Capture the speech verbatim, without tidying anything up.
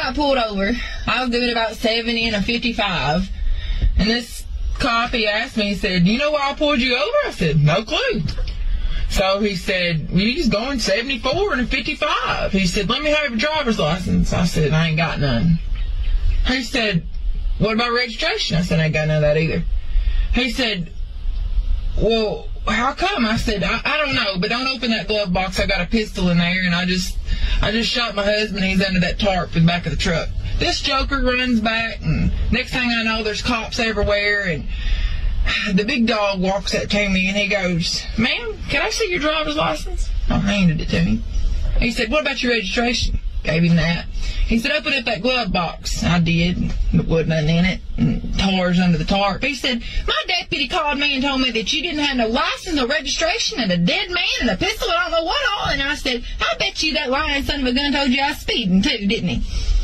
got pulled over. I was doing about seventy and a fifty-five. And this cop, he asked me, he said, you know why I pulled you over? I said, no clue. So he said, well, you just going seventy-four and a fifty-five. He said, let me have your driver's license. I said, I ain't got none. He said, what about registration? I said, I ain't got none of that either. He said, well, how come? I said, I, I don't know, but don't open that glove box. I got a pistol in there, and I just I just shot my husband. He's under that tarp in the back of the truck. This joker runs back, and next thing I know, there's cops everywhere, and the big dog walks up to me, and he goes, ma'am, can I see your driver's license? I handed it to him. He said, what about your registration? Gave him that. He said, open up that glove box. I did. There wasn't nothing in it. And tars under the tarp. He said, my deputy called me and told me that you didn't have no license, no registration, and a dead man, and a pistol, I don't know what all. And I said, I bet you that lying son of a gun told you I was speeding too, didn't he?